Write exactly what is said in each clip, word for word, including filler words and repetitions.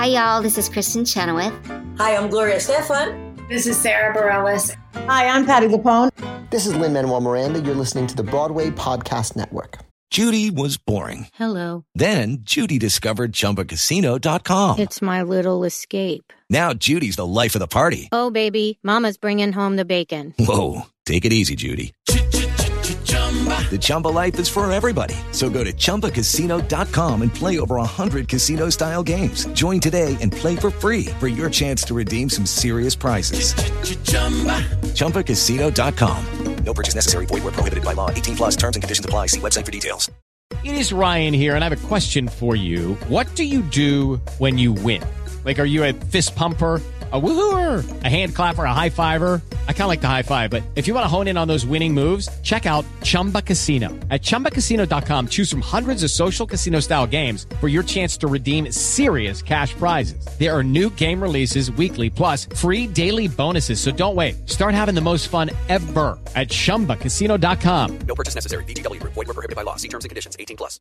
Hi, y'all. This is Kristen Chenoweth. Hi, I'm Gloria Stefan. This is Sarah Bareilles. Hi, I'm Patti LuPone. This is Lin-Manuel Miranda. You're listening to the Broadway Podcast Network. Judy was boring. Hello. Then Judy discovered Chumba Casino dot com. It's my little escape. Now Judy's the life of the party. Oh, baby, mama's bringing home the bacon. Whoa, take it easy, Judy. The Chumba life is for everybody. So go to Chumba Casino dot com and play over one hundred casino-style games. Join today and play for free for your chance to redeem some serious prizes. Chumba Casino dot com. No purchase necessary. Void where prohibited by law. eighteen plus terms and conditions apply. See website for details. It is Ryan here, and I have a question for you. What do you do when you win? Like, are you a fist pumper, a woohooer, a hand clapper, a high fiver? I kind of like the high five, but if you want to hone in on those winning moves, check out Chumba Casino. At Chumba Casino dot com, choose from hundreds of social casino-style games for your chance to redeem serious cash prizes. There are new game releases weekly, plus free daily bonuses. So don't wait. Start having the most fun ever at Chumba Casino dot com. No purchase necessary. V G W. Void where prohibited by law. See terms and conditions. eighteen plus.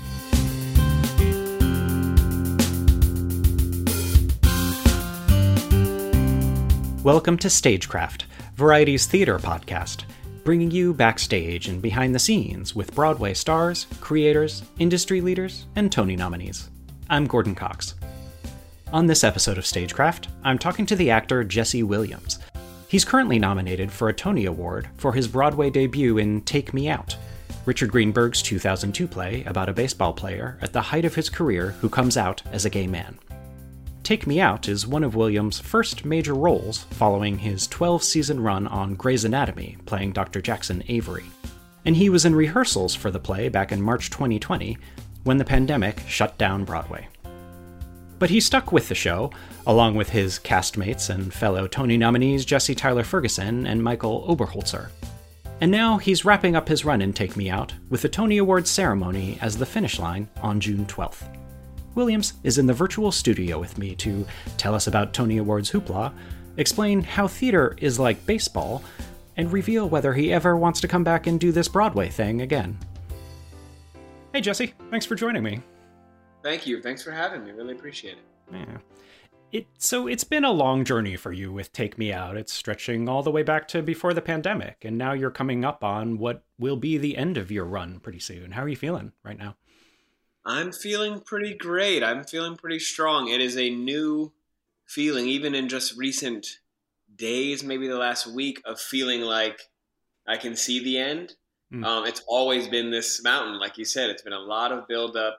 Welcome to Stagecraft, Variety's theater podcast, bringing you backstage and behind the scenes with Broadway stars, creators, industry leaders, and Tony nominees. I'm Gordon Cox. On this episode of Stagecraft, I'm talking to the actor Jesse Williams. He's currently nominated for a Tony Award for his Broadway debut in Take Me Out, Richard Greenberg's two thousand two play about a baseball player at the height of his career who comes out as a gay man. Take Me Out is one of Williams' first major roles following his twelve-season run on Grey's Anatomy, playing Doctor Jackson Avery. And he was in rehearsals for the play back in March twenty twenty, when the pandemic shut down Broadway. But he stuck with the show, along with his castmates and fellow Tony nominees Jesse Tyler Ferguson and Michael Oberholzer. And now he's wrapping up his run in Take Me Out with the Tony Awards ceremony as the finish line on June twelfth. Williams is in the virtual studio with me to tell us about Tony Awards hoopla, explain how theater is like baseball, and reveal whether he ever wants to come back and do this Broadway thing again. Hey Jesse, thanks for joining me. Thank you. Thanks for having me. Really appreciate it. Yeah. It, so it's been a long journey for you with Take Me Out. It's stretching all the way back to before the pandemic, and now you're coming up on what will be the end of your run pretty soon. How are you feeling right now? I'm feeling pretty great. I'm feeling pretty strong. It is a new feeling, even in just recent days, maybe the last week, of feeling like I can see the end. Mm. Um, it's always been this mountain, like you said. It's been a lot of buildup,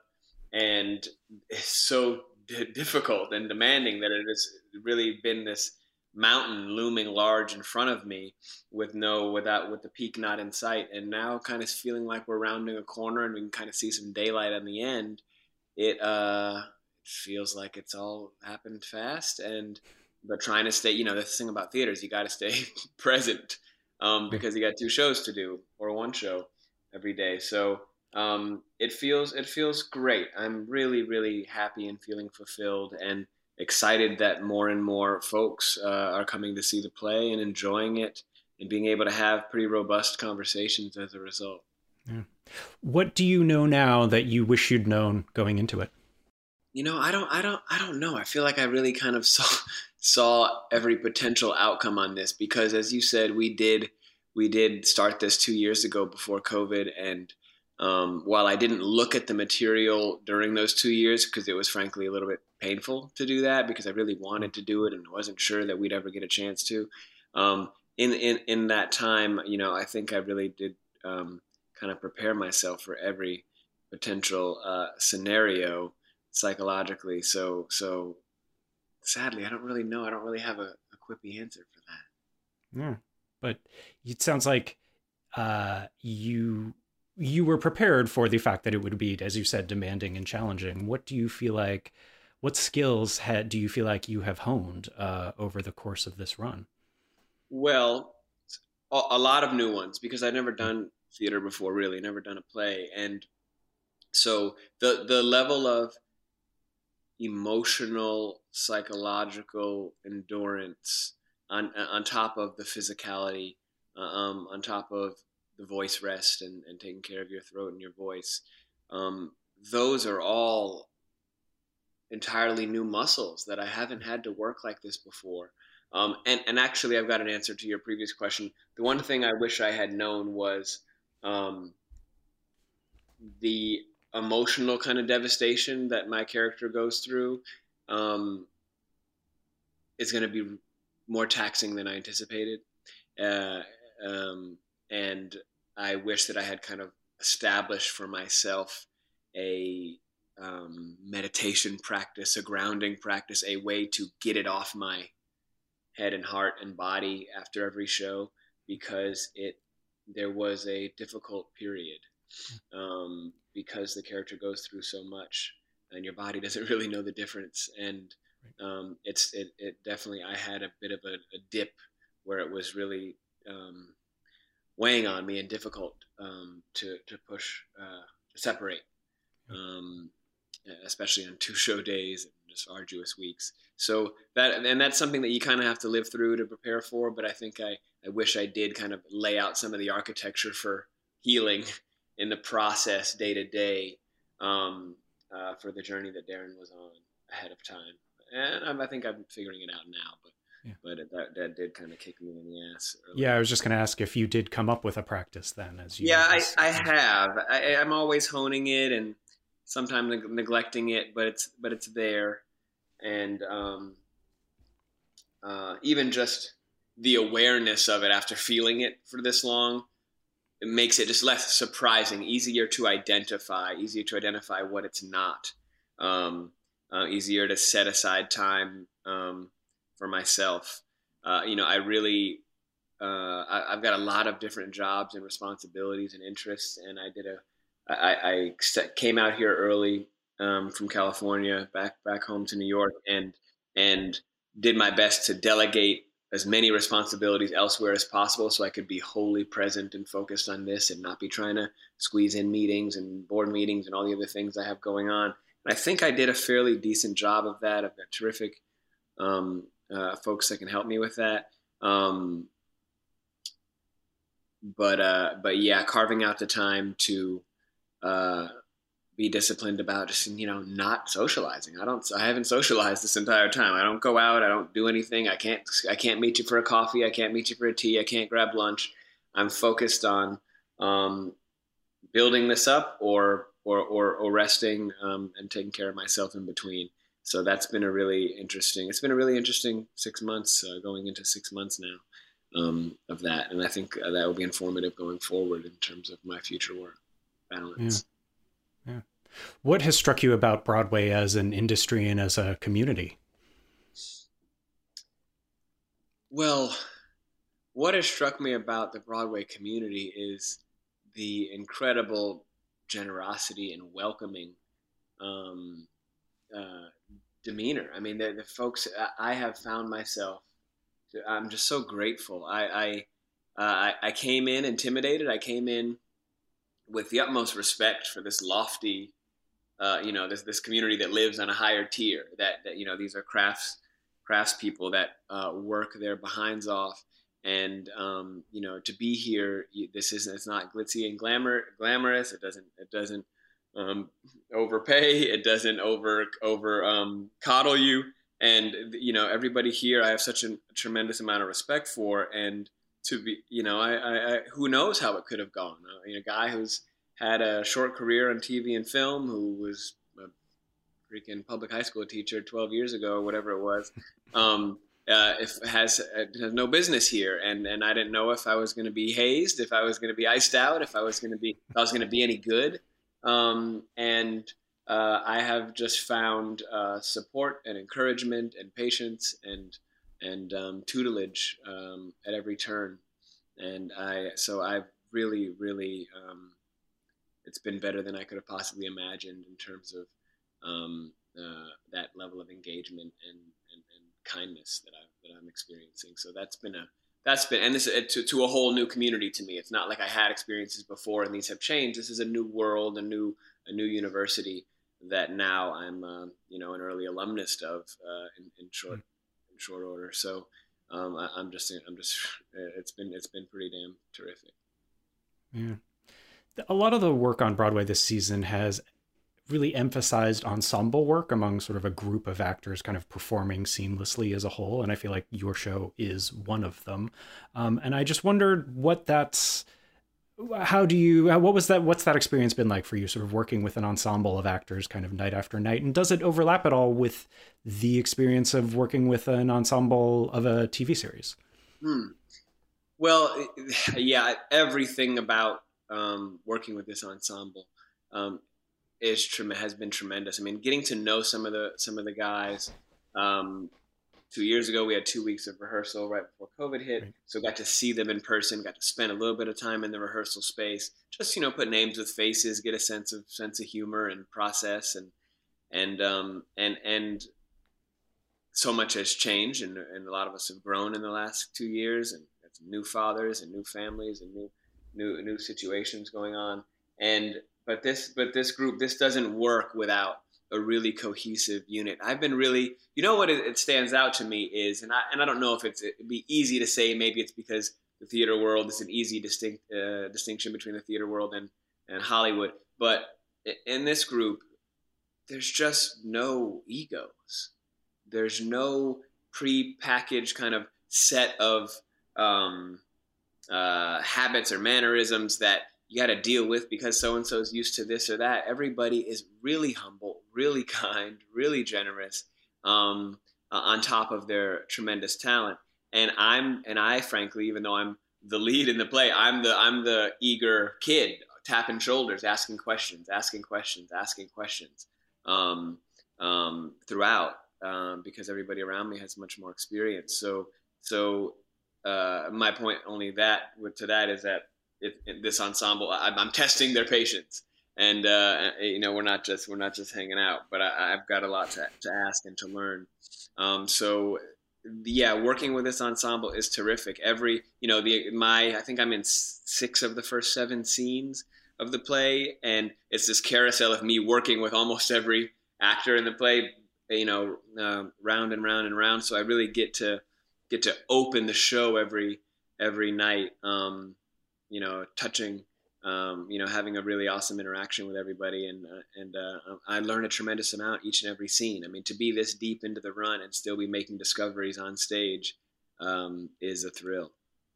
and it's so d- difficult and demanding that it has really been this mountain looming large in front of me with no without with the peak not in sight, and now kind of feeling like we're rounding a corner and we can kind of see some daylight on the end. It uh it feels like it's all happened fast, and but trying to stay, you know, the thing about theater is you got to stay present, um because you got two shows to do or one show every day. So um it feels it feels great. I'm really really happy and feeling fulfilled and excited that more and more folks uh, are coming to see the play and enjoying it and being able to have pretty robust conversations as a result. Yeah. What do you know now that you wish you'd known going into it? You know, I don't, I don't, I don't know. I feel like I really kind of saw, saw every potential outcome on this because, as you said, we did, we did start this two years ago before COVID. And um, while I didn't look at the material during those two years, because it was frankly a little bit painful to do that because I really wanted to do it and wasn't sure that we'd ever get a chance to. Um, in, in, in that time, you know, I think I really did um, kind of prepare myself for every potential uh, scenario psychologically. So, so sadly, I don't really know. I don't really have a, a quippy answer for that. Yeah, but it sounds like uh, you you were prepared for the fact that it would be, as you said, demanding and challenging. What do you feel like? What skills had, do you feel like you have honed uh, over the course of this run? Well, a lot of new ones because I've never done theater before, really, never done a play. And so the the level of emotional, psychological endurance on on top of the physicality, uh, um, on top of the voice rest and, and taking care of your throat and your voice, um, those are all entirely new muscles that I haven't had to work like this before. Um, and, and actually, I've got an answer to your previous question. The one thing I wish I had known was um, the emotional kind of devastation that my character goes through um, is going to be more taxing than I anticipated. Uh, um, and I wish that I had kind of established for myself a um, meditation practice, a grounding practice, a way to get it off my head and heart and body after every show, because it there was a difficult period um, because the character goes through so much and your body doesn't really know the difference. And um, it's it, it definitely, I had a bit of a, a dip where it was really um, weighing on me and difficult um, to, to push, uh, to separate, um, especially on two show days and just arduous weeks. So that, and that's something that you kind of have to live through to prepare for. But I think I, I wish I did kind of lay out some of the architecture for healing in the process day to day um, uh, for the journey that Darren was on ahead of time. And I'm, I think I'm figuring it out now, but yeah. but it, that, that did kind of kick me in the ass early. Yeah, I was just going to ask if you did come up with a practice then. As you Yeah, I, I have. I, I'm always honing it and sometimes neg- neglecting it, but it's but it's there. And um, uh, even just the awareness of it after feeling it for this long, it makes it just less surprising, easier to identify, easier to identify what it's not, um, uh, easier to set aside time um, for myself. Uh, you know, I really, uh, I, I've got a lot of different jobs and responsibilities and interests, and I did a, I, I came out here early um, from California, back back home to New York, and and did my best to delegate as many responsibilities elsewhere as possible so I could be wholly present and focused on this and not be trying to squeeze in meetings and board meetings and all the other things I have going on. And I think I did a fairly decent job of that. I've got terrific um, uh, folks that can help me with that. Um, but, uh, but yeah, carving out the time to uh, be disciplined about just, you know, not socializing. I don't, I haven't socialized this entire time. I don't go out. I don't do anything. I can't, I can't meet you for a coffee. I can't meet you for a tea. I can't grab lunch. I'm focused on um, building this up or, or, or, or resting um, and taking care of myself in between. So that's been a really interesting, it's been a really interesting six months uh, going into six months now um, of that. And I think uh, that will be informative going forward in terms of my future work balance. Yeah. Yeah. What has struck you about Broadway as an industry and as a community? Well, what has struck me about the Broadway community is the incredible generosity and welcoming um, uh, demeanor. I mean, the, the folks, I have found myself, I'm just so grateful. I, I, uh, I, I came in intimidated. I came in with the utmost respect for this lofty, uh, you know, this this community that lives on a higher tier. That, that you know, these are crafts crafts people that uh, work their behinds off, and um, you know, to be here, this isn't it's not glitzy and glamour glamorous. It doesn't it doesn't um, overpay. It doesn't over over um, coddle you. And you know, everybody here, I have such a tremendous amount of respect for, and to be, you know, I, I, I who knows how it could have gone. Uh, you know, a guy who's had a short career on T V and film, who was a freaking public high school teacher twelve years ago, or whatever it was, um, uh, if has, uh, has no business here. And, and I didn't know if I was going to be hazed, if I was going to be iced out, if I was going to be, if I was going to be any good. Um, and uh, I have just found uh, support and encouragement and patience and and um, tutelage um, at every turn. And I, so I've really, really, um, it's been better than I could have possibly imagined in terms of um, uh, that level of engagement and, and, and kindness that, I, that I'm experiencing. So that's been a, that's been, and this to, to a whole new community to me. It's not like I had experiences before and these have changed. This is a new world, a new, a new university that now I'm, uh, you know, an early alumnus of uh, in, in short, mm-hmm. short order. So um, I, I'm just, I'm just, it's been, it's been pretty damn terrific. Yeah. A lot of the work on Broadway this season has really emphasized ensemble work among sort of a group of actors kind of performing seamlessly as a whole. And I feel like your show is one of them. Um, and I just wondered what that's, how do you, what was that, what's that experience been like for you, sort of working with an ensemble of actors kind of night after night? And does it overlap at all with the experience of working with an ensemble of a T V series? Hmm. Well, yeah, everything about um, working with this ensemble um, is trem- has been tremendous. I mean, getting to know some of the some of the guys. Um, two years ago, we had two weeks of rehearsal right before COVID hit, right. So got to see them in person. Got to spend a little bit of time in the rehearsal space. Just you know, put names with faces, get a sense of sense of humor and process, and and um, and and so much has changed, and, and a lot of us have grown in the last two years, and got some new fathers and new families and new new new situations going on, and. But this, but this group, this doesn't work without a really cohesive unit. I've been really, you know, what it, it stands out to me is, and I and I don't know if it's it'd be easy to say. Maybe it's because the theater world is an easy distinct uh, distinction between the theater world and and Hollywood. But in this group, there's just no egos. There's no pre-packaged kind of set of um, uh, habits or mannerisms that you got to deal with because so-and-so is used to this or that. Everybody is really humble, really kind, really generous, um, uh, on top of their tremendous talent. And I'm, and I, frankly, even though I'm the lead in the play, I'm the, I'm the eager kid tapping shoulders, asking questions, asking questions, asking questions, um, um, throughout, um, because everybody around me has much more experience. So, so, uh, my point only that to that is that, It, it, this ensemble, I, I'm testing their patience, and uh, you know, we're not just we're not just hanging out, but I, I've got a lot to, to ask and to learn. Um, so, yeah, working with this ensemble is terrific. Every, you know, the my I think I'm in six of the first seven scenes of the play, and it's this carousel of me working with almost every actor in the play, you know, uh, round and round and round. So I really get to get to open the show every every night. Um, you know, touching, um, you know, having a really awesome interaction with everybody. And, uh, and uh, I learn a tremendous amount each and every scene. I mean, to be this deep into the run and still be making discoveries on stage um, is a thrill.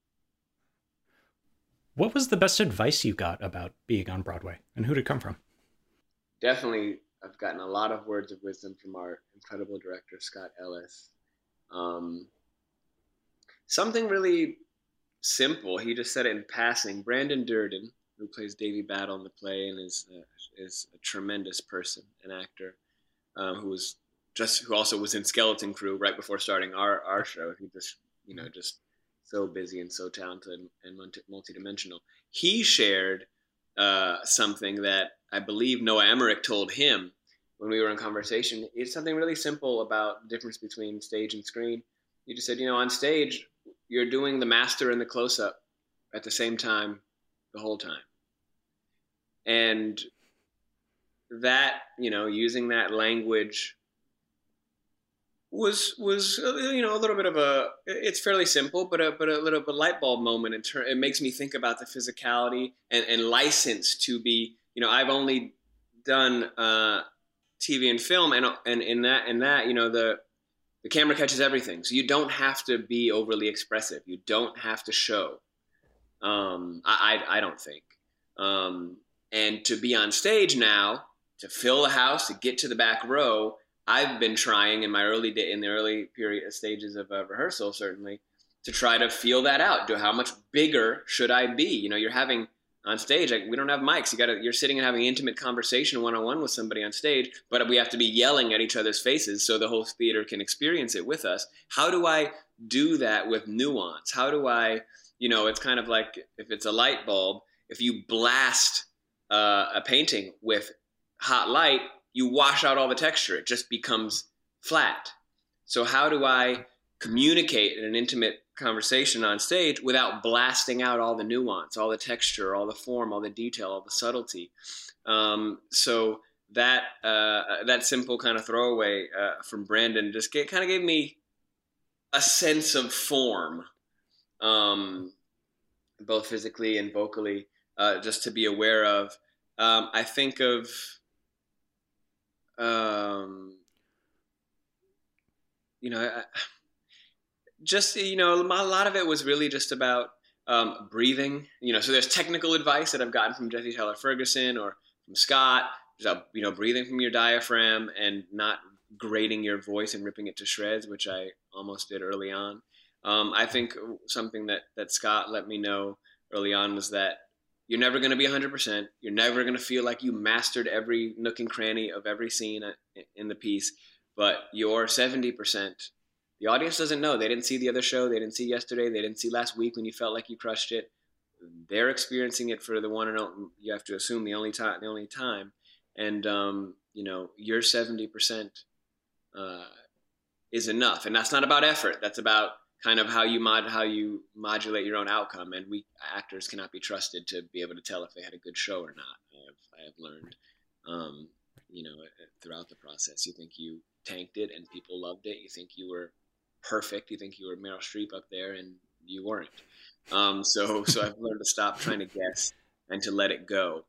What was the best advice you got about being on Broadway, and who did it come from? Definitely, I've gotten a lot of words of wisdom from our incredible director, Scott Ellis. Um, something really simple. He just said it in passing. Brandon Durden, who plays Davy Battle in the play and is uh, is a tremendous person, an actor, um, who was just who also was in Skeleton Crew right before starting our our show. He just you know just so busy and so talented and multi- multidimensional. He shared uh, something that I believe Noah Emmerich told him when we were in conversation. It's something really simple about the difference between stage and screen. He just said, you know, on stage, you're doing the master and the close-up at the same time the whole time. And that, you know, using that language was, was you know, a little bit of a, it's fairly simple, but a, but a little bit light bulb moment. In ter- it makes me think about the physicality and, and license to be, you know, I've only done uh, T V and film, and and in that, in that, you know, the, The camera catches everything. So you don't have to be overly expressive. You don't have to show. Um, I, I, I don't think. Um, and to be on stage now, to fill the house, to get to the back row, I've been trying in my early day, in the early period stages of uh, rehearsal, certainly, to try to feel that out. Do how much bigger should I be? You know, you're having on stage, like, we don't have mics. You got to, you're sitting and having an intimate conversation one-on-one with somebody on stage, but we have to be yelling at each other's faces so the whole theater can experience it with us. How do I do that with nuance? How do I, you know, it's kind of like if it's a light bulb, if you blast uh, a painting with hot light, you wash out all the texture. It just becomes flat. So how do I communicate in an intimate conversation on stage without blasting out all the nuance, all the texture, all the form, all the detail, all the subtlety? Um, so that uh, that simple kind of throwaway uh, from Brandon just get, kind of gave me a sense of form, um, both physically and vocally, uh, just to be aware of. Um, I think of um, you know, I, just, you know, a lot of it was really just about um, breathing, you know, so there's technical advice that I've gotten from Jesse Tyler Ferguson or from Scott, about, you know, breathing from your diaphragm and not grating your voice and ripping it to shreds, which I almost did early on. Um, I think something that, that Scott let me know early on was that you're never going to be one hundred percent. You're never going to feel like you mastered every nook and cranny of every scene in the piece, but you're seventy percent. The audience doesn't know. They didn't see the other show. They didn't see yesterday. They didn't see last week when you felt like you crushed it. They're experiencing it for the one and only, you have to assume the only time, the only time. And, um, you know, your seventy percent uh, is enough. And that's not about effort. That's about kind of how you mod, how you modulate your own outcome. And we actors cannot be trusted to be able to tell if they had a good show or not. I have, I have learned, um, you know, throughout the process. You think you tanked it and people loved it. You think you were perfect. You think you were Meryl Streep up there, and you weren't. Um, so, so I've learned to stop trying to guess and to let it go.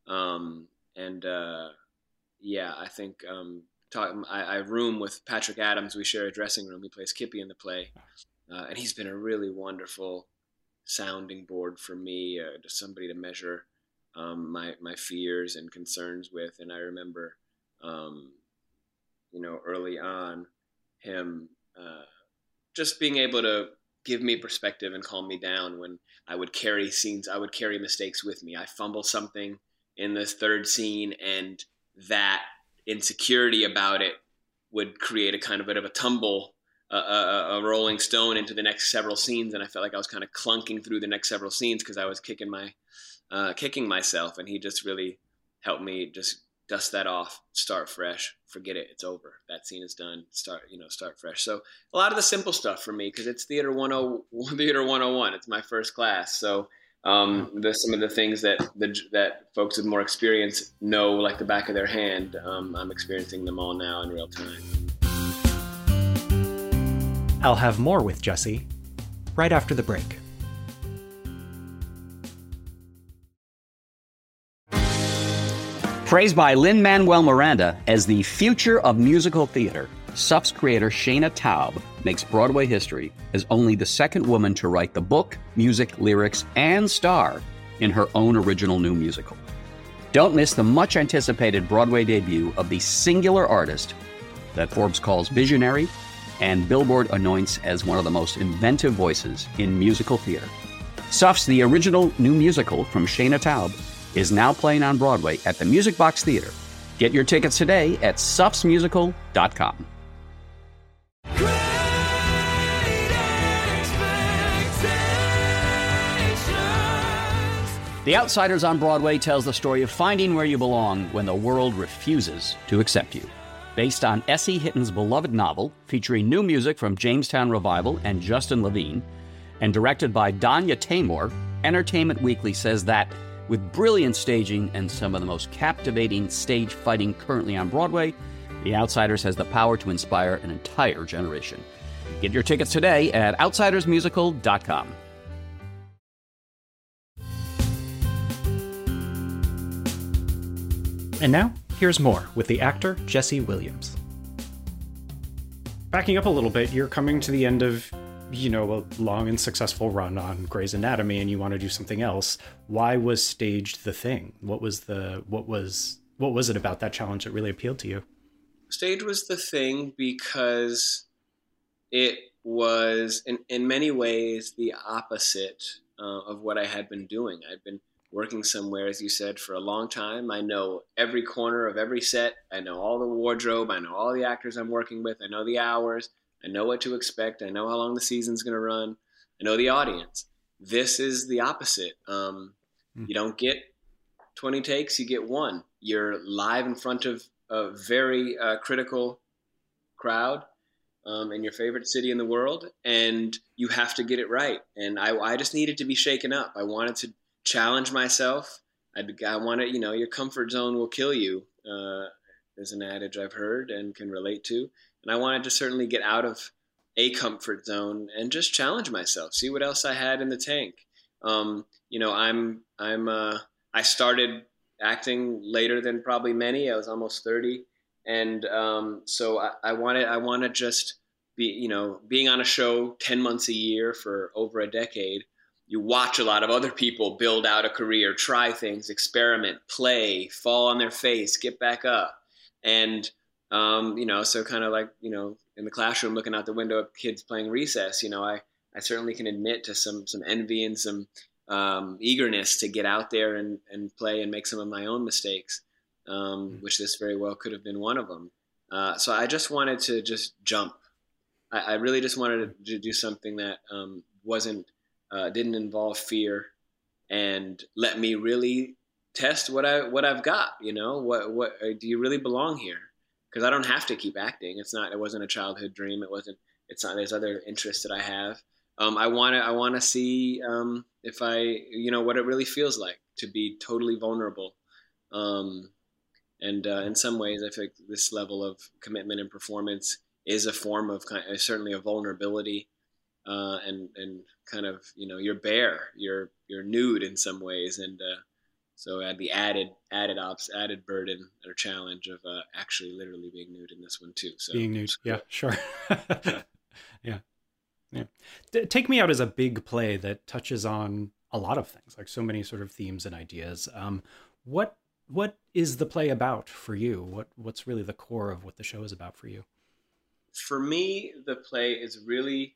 Um, and uh, yeah, I think um, talk, I, I room with Patrick Adams. We share a dressing room. He plays Kippy in the play. Uh, and he's been a really wonderful sounding board for me, uh, just somebody to measure um, my my fears and concerns with. And I remember, um, you know, early on, him uh, just being able to give me perspective and calm me down when I would carry scenes, I would carry mistakes with me. I fumble something in the third scene, and that insecurity about it would create a kind of bit of a tumble. A, a, a rolling stone into the next several scenes, and I felt like I was kind of clunking through the next several scenes because I was kicking my, uh, kicking myself, and he just really helped me just dust that off, start fresh, forget it, it's over. That scene is done. Start, you know, start fresh. So a lot of the simple stuff for me, because it's theater one oh theater one oh one. It's my first class, so um, the, some of the things that the, that folks with more experience know like the back of their hand. Um, I'm experiencing them all now in real time. I'll have more with Jesse right after the break. Praised by Lin-Manuel Miranda as the future of musical theater, S U F's creator Shana Taub makes Broadway history as only the second woman to write the book, music, lyrics, and star in her own original new musical. Don't miss the much-anticipated Broadway debut of the singular artist that Forbes calls visionary and Billboard anoints as one of the most inventive voices in musical theater. S U F's The Original New Musical from Shana Taub is now playing on Broadway at the Music Box Theater. Get your tickets today at suffs musical dot com. The Outsiders on Broadway tells the story of finding where you belong when the world refuses to accept you. Based on S E Hitton's beloved novel, featuring new music from Jamestown Revival and Justin Levine, and directed by Danya Taymor, Entertainment Weekly says that, with brilliant staging and some of the most captivating stage fighting currently on Broadway, The Outsiders has the power to inspire an entire generation. Get your tickets today at outsiders musical dot com. And now, here's more with the actor Jesse Williams. Backing up a little bit, you're coming to the end of, you know, a long and successful run on Grey's Anatomy, and you want to do something else. Why was stage the thing? What was the what was what was it about that challenge that really appealed to you? Stage was the thing because it was, in, in many ways, the opposite uh, of what I had been doing. I'd been working somewhere, as you said, for a long time. I know every corner of every set. I know all the wardrobe. I know all the actors I'm working with. I know the hours. I know what to expect. I know how long the season's going to run. I know the audience. This is the opposite. Um, mm. You don't get twenty takes. You get one. You're live in front of a very uh, critical crowd um, in your favorite city in the world, and you have to get it right. And I, I just needed to be shaken up. I wanted to challenge myself. I'd, I wanted, you know, your comfort zone will kill you. Uh, there's an adage I've heard and can relate to. And I wanted to certainly get out of a comfort zone and just challenge myself, see what else I had in the tank. Um, you know, I'm, I'm, uh, I started acting later than probably many. I was almost thirty. and um, so I, I wanted I want to just be, you know, being on a show ten months a year for over a decade. You watch a lot of other people build out a career, try things, experiment, play, fall on their face, get back up. And, um, you know, so kind of like, you know, in the classroom looking out the window at kids playing recess, you know, I, I certainly can admit to some some envy and some um, eagerness to get out there and, and play and make some of my own mistakes, um, which this very well could have been one of them. Uh, so I just wanted to just jump. I, I really just wanted to do something that um, wasn't, Uh, didn't involve fear, and let me really test what I what I've got. You know, what what do you really belong here? Because I don't have to keep acting. It's not. It wasn't a childhood dream. It wasn't. It's not. There's other interests that I have. Um, I want to. I want to see um, if I, you know, what it really feels like to be totally vulnerable. Um, and uh, in some ways, I think this level of commitment and performance is a form of kind of, certainly a vulnerability. Uh, and and kind of, you know, you're bare, you're you're nude in some ways, and uh, so add the added added ops, added burden or challenge of uh, actually literally being nude in this one too. So being nude, yeah, sure, yeah, yeah. D- Take Me Out is a big play that touches on a lot of things, like so many sort of themes and ideas. Um, what what is the play about for you? What what's really the core of what the show is about for you? For me, the play is really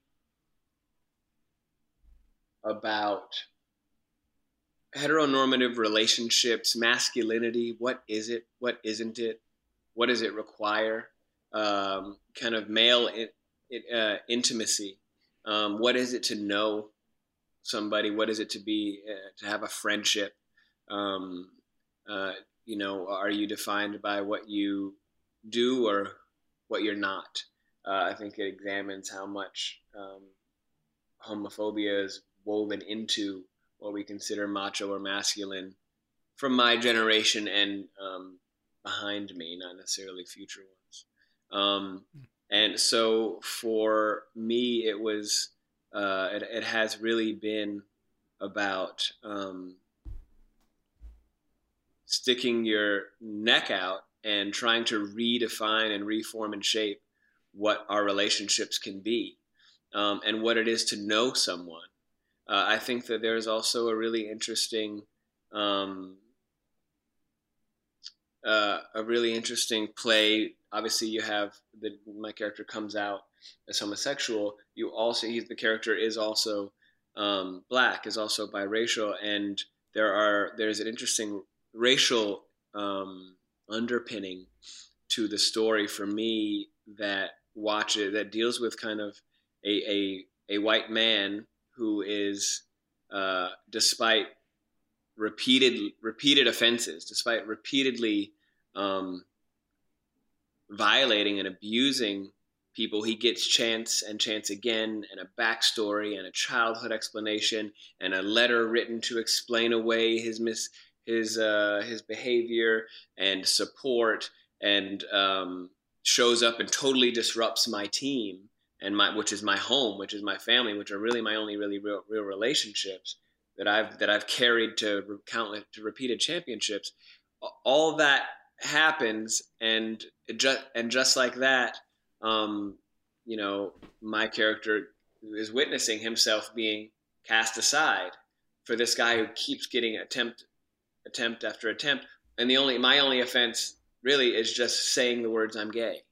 about heteronormative relationships, masculinity. What is it? What isn't it? What does it require? Um, kind of male in, uh, intimacy. Um, what is it to know somebody? What is it to be, uh, to have a friendship? Um, uh, you know, are you defined by what you do or what you're not? Uh, I think it examines how much um, homophobia is woven into what we consider macho or masculine from my generation and um, behind me, not necessarily future ones. Um, and so for me, it was, uh, it, it has really been about um, sticking your neck out and trying to redefine and reform and shape what our relationships can be, um, and what it is to know someone. Uh, I think that there's also a really interesting, um, uh, a really interesting play. Obviously, you have the, my character comes out as homosexual. You also, he's, the character is also um, black, is also biracial, and there are there's an interesting racial um, underpinning to the story for me that watch it that deals with kind of a a, a white man who is, uh, despite repeated repeated offenses, despite repeatedly um, violating and abusing people, he gets chance and chance again, and a backstory and a childhood explanation and a letter written to explain away his mis his uh, his behavior and support, and um, shows up and totally disrupts my team. And my, which is my home, which is my family, which are really my only really real, real relationships that I've that I've carried to countless to repeated championships. All that happens, and just and just like that, um, you know, my character is witnessing himself being cast aside for this guy who keeps getting attempt attempt after attempt, and the only my only offense really is just saying the words "I'm gay."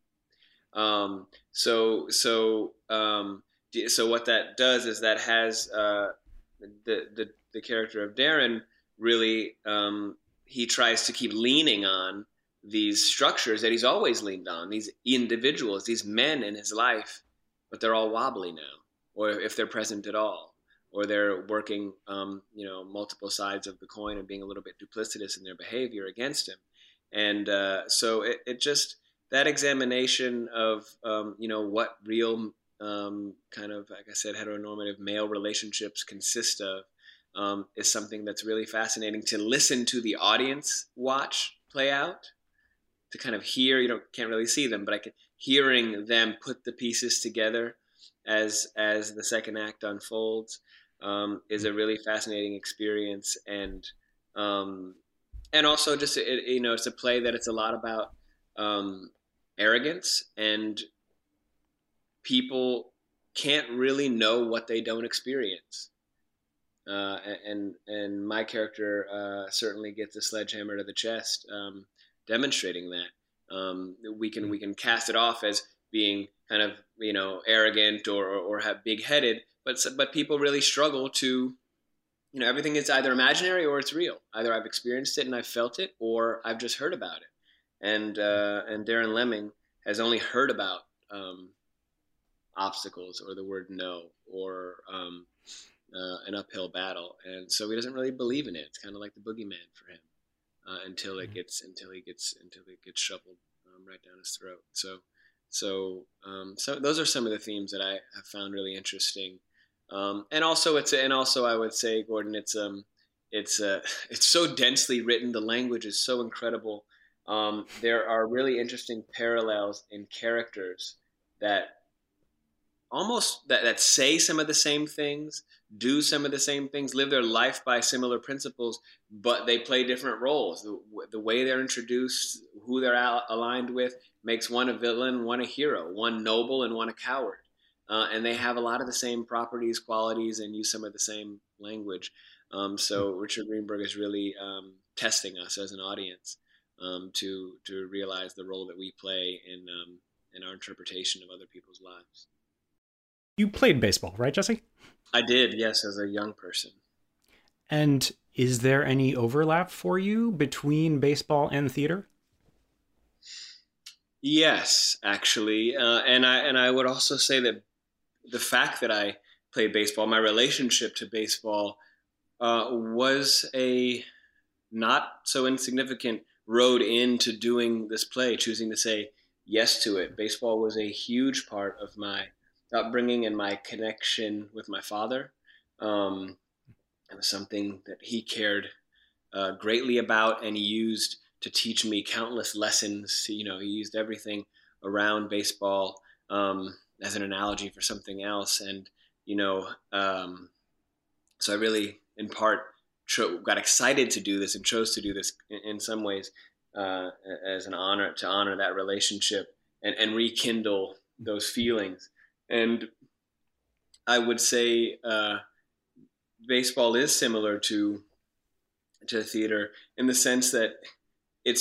Um, so, so, um, so what that does is that has, uh, the, the, the character of Darren really, um, he tries to keep leaning on these structures that he's always leaned on, these individuals, these men in his life, but they're all wobbly now, or if they're present at all, or they're working, um, you know, multiple sides of the coin and being a little bit duplicitous in their behavior against him. And, uh, so it, it just, that examination of, um, you know, what real um, kind of, like I said, heteronormative male relationships consist of um, is something that's really fascinating to listen to the audience watch play out, to kind of hear, you know, can't really see them, but I can, hearing them put the pieces together as as the second act unfolds um, is a really fascinating experience. And um, and also just, it, you know, it's a play that it's a lot about um, arrogance, and people can't really know what they don't experience. Uh, and and my character uh, certainly gets a sledgehammer to the chest, um, demonstrating that. Um, we can we can cast it off as being kind of, you know, arrogant or or, or have big headed, but but people really struggle to, you know, everything is either imaginary or it's real. Either I've experienced it and I've felt it, or I've just heard about it. And uh, and Darren Lemming has only heard about um, obstacles or the word no or um, uh, an uphill battle, and so he doesn't really believe in it. It's kind of like the boogeyman for him uh, until it gets until he gets until it gets shoveled um, right down his throat. So so um, so those are some of the themes that I have found really interesting. Um, and also it's and also I would say, Gordon, it's um it's uh, it's so densely written. The language is so incredible. Um, there are really interesting parallels in characters that almost that, that say some of the same things, do some of the same things, live their life by similar principles, but they play different roles. The, the way they're introduced, who they're al- aligned with, makes one a villain, one a hero, one noble and one a coward. Uh, and they have a lot of the same properties, qualities, and use some of the same language. Um, so Richard Greenberg is really um, testing us as an audience um, to to realize the role that we play in um, in our interpretation of other people's lives. You played baseball, right, Jesse? I did, yes, as a young person. And is there any overlap for you between baseball and theater? Yes, actually, uh, and I and I would also say that the fact that I played baseball, my relationship to baseball, uh, was a not so insignificant road into doing this play, choosing to say yes to it. Baseball was a huge part of my upbringing and my connection with my father. Um, it was something that he cared uh, greatly about, and he used to teach me countless lessons. You know, he used everything around baseball um, as an analogy for something else. And, you know, um, so I really, in part, cho- got excited to do this and chose to do this in, in some ways uh, as an honor, to honor that relationship and, and rekindle those feelings. And I would say uh, baseball is similar to to theater in the sense that it's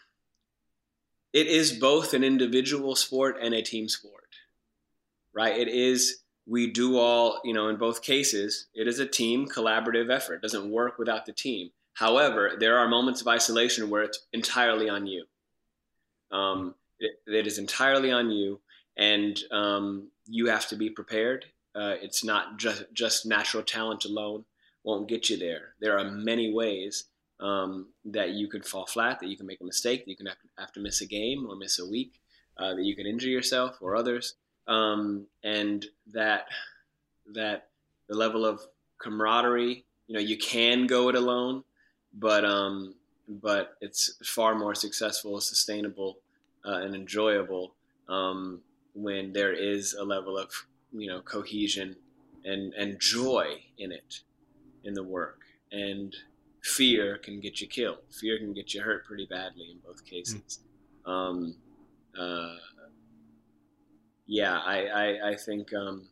it is both an individual sport and a team sport, right? It is, we do all, you know, in both cases, it is a team collaborative effort. It doesn't work without the team. However, there are moments of isolation where it's entirely on you. Um, it, it is entirely on you, and um, you have to be prepared. Uh, it's not just just natural talent alone won't get you there. There are many ways um, that you could fall flat, that you can make a mistake, that you can have to, have to miss a game or miss a week, uh, that you can injure yourself or others, um, and that that the level of camaraderie, you know, you can go it alone, but um, but it's far more successful, sustainable, uh, and enjoyable um, when there is a level of, you know, cohesion and and joy in it, in the work. And fear can get you killed. Fear can get you hurt pretty badly in both cases. Mm. Um, uh, yeah, I, I, I think um,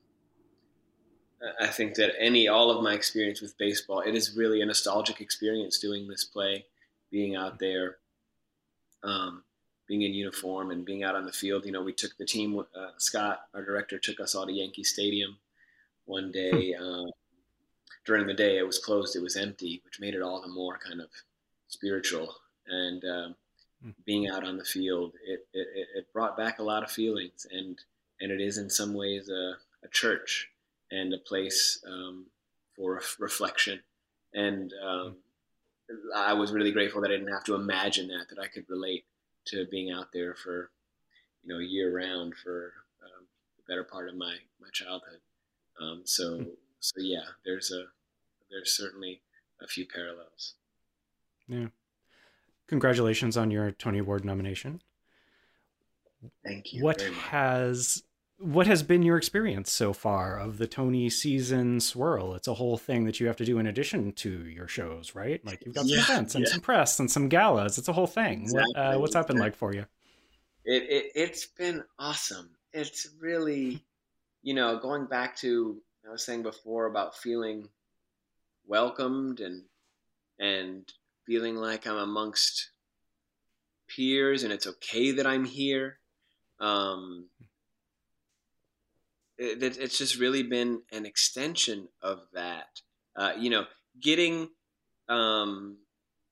I think that any all of my experience with baseball, it is really a nostalgic experience doing this play, being out there, um, being in uniform and being out on the field. You know, we took the team, uh, Scott, our director, took us all to Yankee Stadium one day. uh, during the day, it was closed, it was empty, which made it all the more kind of spiritual. And um, being out on the field, it, it, it brought back a lot of feelings. And, and it is in some ways a, a church and a place um, for reflection. And um, I was really grateful that I didn't have to imagine that, that I could relate to being out there for, you know, year round for um, the better part of my, my childhood. Um, so, so yeah, there's a, there's certainly a few parallels. Yeah. Congratulations on your Tony Award nomination. Thank you. What has, what has been your experience so far of the Tony season swirl? It's a whole thing that you have to do in addition to your shows, right? Like you've got some yeah, events and yeah. some press and some galas. It's a whole thing. Exactly, What, uh, what's that been exactly. like for you? it, it it's been awesome. It's really, you know, going back to I was saying before about feeling welcomed and and feeling like I'm amongst peers and it's okay that I'm here. Um, it, it, it's just really been an extension of that. Uh, you know, getting um,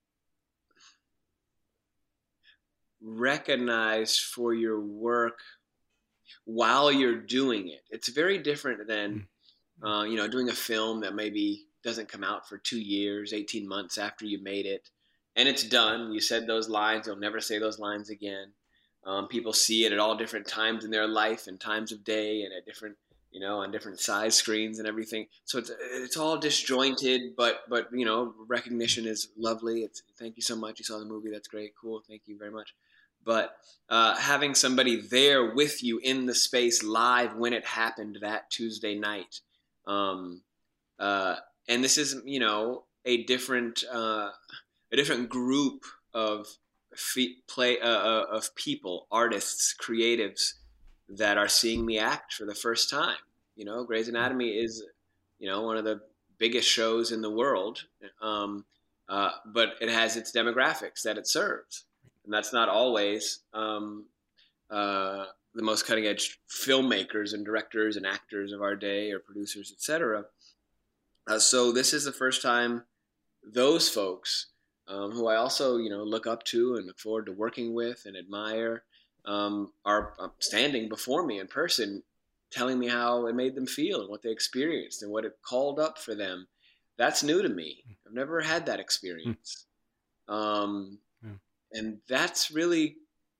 recognized for your work while you're doing it. It's very different than, uh, you know, doing a film that maybe doesn't come out for two years, eighteen months after you made it. And it's done. You said those lines. You'll never say those lines again. Um, people see it at all different times in their life and times of day and at different, you know, on different size screens and everything. So it's it's all disjointed, but, but you know, recognition is lovely. It's thank you so much. You saw the movie. That's great. Cool. Thank you very much. But uh, having somebody there with you in the space live when it happened that Tuesday night. Um, uh, and this is, you know, a different uh, a different group of fe- play uh, of people, artists, creatives that are seeing me act for the first time. You know, Grey's Anatomy is, you know, one of the biggest shows in the world, um, uh, but it has its demographics that it serves. And that's not always um, uh, the most cutting edge filmmakers and directors and actors of our day or producers, et cetera. Uh, so this is the first time those folks, um, who I also, you know, look up to and look forward to working with and admire, um, are standing before me in person, telling me how it made them feel and what they experienced and what it called up for them. That's new to me. I've never had that experience. Um, And that's really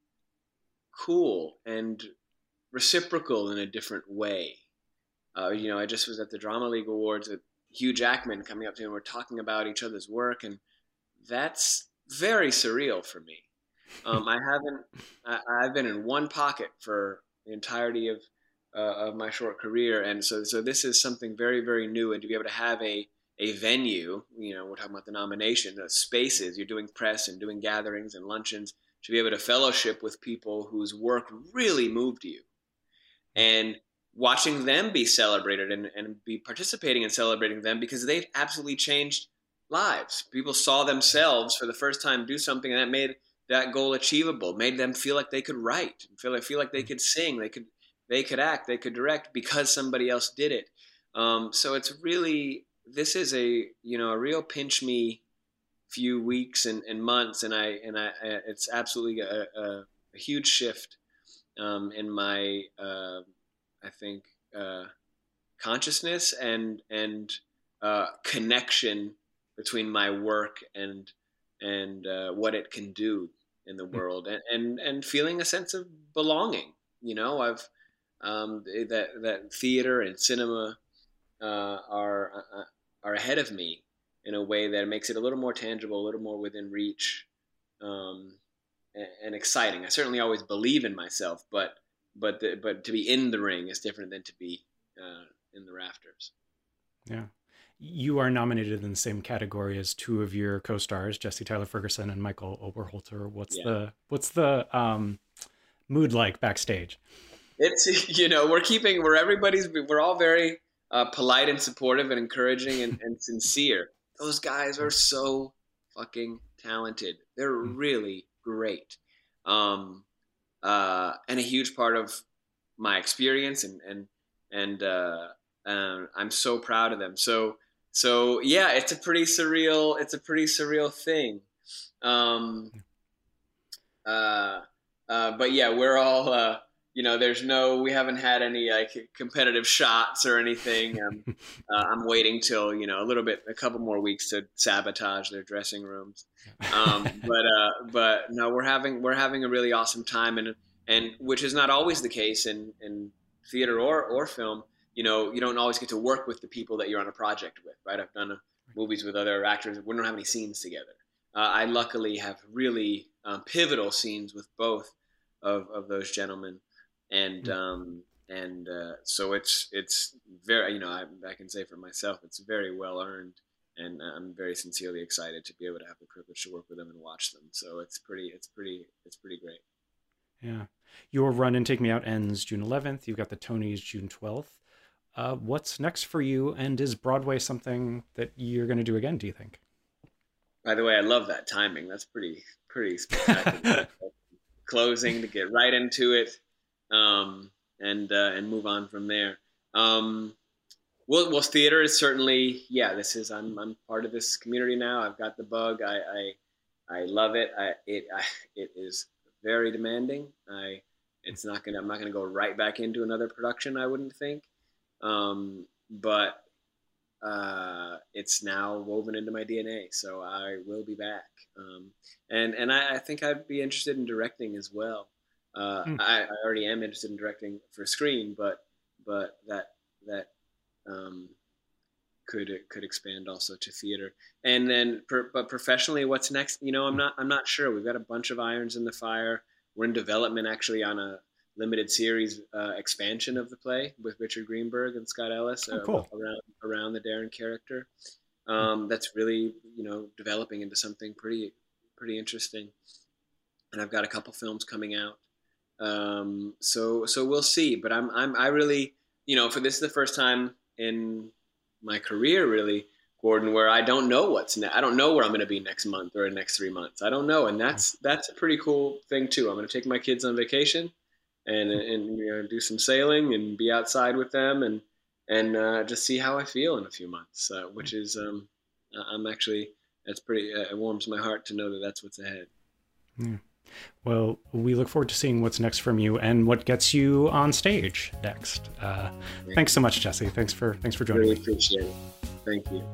cool and reciprocal in a different way. Uh, you know, I just was at the Drama League Awards with Hugh Jackman coming up to me and we're talking about each other's work. And that's very surreal for me. Um, I haven't, I, I've been in one pocket for the entirety of, uh, of my short career. And so, so this is something very, very new. And to be able to have a, a venue, you know, we're talking about the nomination, the spaces, you're doing press and doing gatherings and luncheons, to be able to fellowship with people whose work really moved you and watching them be celebrated and, and be participating in celebrating them because they've absolutely changed lives. People saw themselves for the first time do something and that made that goal achievable, made them feel like they could write, feel like, feel like they could sing, they could, they could act, they could direct because somebody else did it. Um, so it's really, this is a, you know, a real pinch me few weeks and, and months. And I, and I, it's absolutely a, a, a huge shift, um, in my, uh, I think, uh, consciousness and, and, uh, connection between my work and, and, uh, what it can do in the world and, and, and feeling a sense of belonging. You know, I've, um, that, that theater and cinema, uh, are, uh, are ahead of me in a way that makes it a little more tangible, a little more within reach, um, and, and exciting. I certainly always believe in myself, but but the, but to be in the ring is different than to be uh, in the rafters. Yeah, you are nominated in the same category as two of your co-stars, Jesse Tyler Ferguson and Michael Oberholzer. What's yeah. the what's the um, mood like backstage? It's, you know, we're keeping we're everybody's we're all very uh, polite and supportive and encouraging and, and sincere. Those guys are so fucking talented. They're really great. Um, uh, and a huge part of my experience and, and, and, uh, uh, I'm so proud of them. So, so yeah, it's a pretty surreal, it's a pretty surreal thing. Um, uh, uh, but yeah, we're all, uh, you know, there's no, we haven't had any like competitive shots or anything. Um, uh, I'm waiting till, you know, a little bit, a couple more weeks to sabotage their dressing rooms. Um, but, uh, but no, we're having, we're having a really awesome time and, and which is not always the case in, in theater or, or film. You know, you don't always get to work with the people that you're on a project with, right? I've done uh, movies with other actors. We don't have any scenes together. Uh, I luckily have really um, pivotal scenes with both of, of those gentlemen. And, um, and, uh, so it's, it's very, you know, I, I can say for myself, it's very well earned and I'm very sincerely excited to be able to have the privilege to work with them and watch them. So it's pretty, it's pretty, it's pretty great. Yeah. Your run in Take Me Out ends June eleventh. You've got the Tonys June twelfth. Uh, what's next for you? And is Broadway something that you're going to do again, do you think? By the way, I love that timing. That's pretty, pretty spectacular. Closing to get right into it, um, and uh, and move on from there. Um, well, well, theater is certainly, yeah. This is I'm I'm part of this community now. I've got the bug. I I, I love it. I it I, it is very demanding. I it's not gonna I'm not gonna go right back into another production. I wouldn't think, um, but. Uh, it's now woven into my D N A, so I will be back. Um, and and I, I think I'd be interested in directing as well. Uh, mm. I, I already am interested in directing for screen, but but that that um, could could expand also to theater. And then, per, but professionally, what's next? You know, I'm not I'm not sure. We've got a bunch of irons in the fire. We're in development actually on a limited series uh, expansion of the play with Richard Greenberg and Scott Ellis uh, oh, cool. around around the Darren character. Um, that's really, you know, developing into something pretty pretty interesting. And I've got a couple films coming out. Um, so so we'll see. But I'm I'm I really, you know, for this is the first time in my career really, Gordon, where I don't know what's next. I don't know where I'm going to be next month or the next three months. I don't know, and that's that's a pretty cool thing too. I'm going to take my kids on vacation. And and you know, do some sailing and be outside with them and and uh, just see how I feel in a few months, uh, which is um, I'm actually that's pretty uh, it warms my heart to know that that's what's ahead. Yeah. Well, we look forward to seeing what's next from you and what gets you on stage next. Uh, thanks so much, Jesse. Thanks for thanks for joining really me. Appreciate it. Thank you.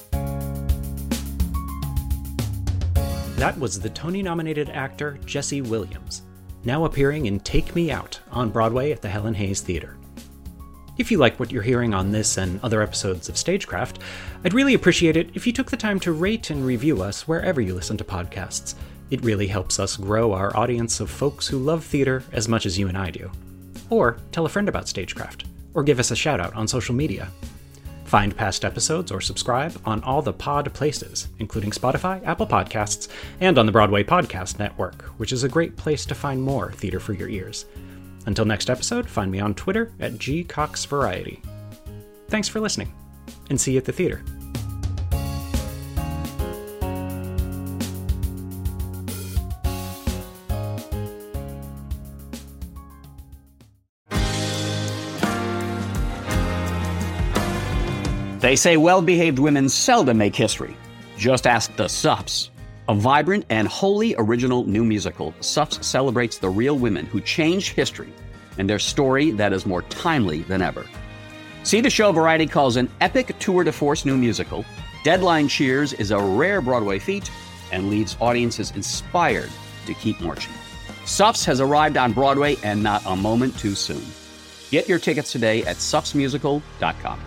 That was the Tony-nominated actor Jesse Williams, now appearing in Take Me Out on Broadway at the Helen Hayes Theater. If you like what you're hearing on this and other episodes of Stagecraft, I'd really appreciate it if you took the time to rate and review us wherever you listen to podcasts. It really helps us grow our audience of folks who love theater as much as you and I do. Or tell a friend about Stagecraft, or give us a shout out on social media. Find past episodes or subscribe on all the pod places, including Spotify, Apple Podcasts, and on the Broadway Podcast Network, which is a great place to find more theater for your ears. Until next episode, find me on Twitter at G Cox Variety. Thanks for listening, and see you at the theater. They say well-behaved women seldom make history. Just ask the Suffs. A vibrant and wholly original new musical, Suffs celebrates the real women who changed history and their story that is more timely than ever. See the show Variety calls an epic tour de force new musical. Deadline cheers is a rare Broadway feat and leaves audiences inspired to keep marching. Suffs has arrived on Broadway and not a moment too soon. Get your tickets today at suffs musical dot com.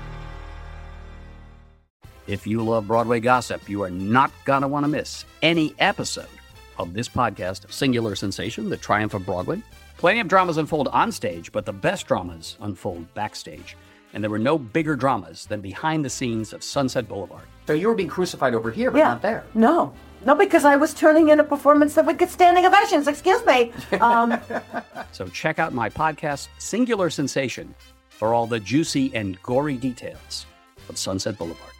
If you love Broadway gossip, you are not going to want to miss any episode of this podcast, Singular Sensation, The Triumph of Broadway. Plenty of dramas unfold on stage, but the best dramas unfold backstage. And there were no bigger dramas than behind the scenes of Sunset Boulevard. So you were being crucified over here, but yeah. not there. No. No, because I was turning in a performance that would get standing ovations. Excuse me. Um, so check out my podcast, Singular Sensation, for all the juicy and gory details of Sunset Boulevard.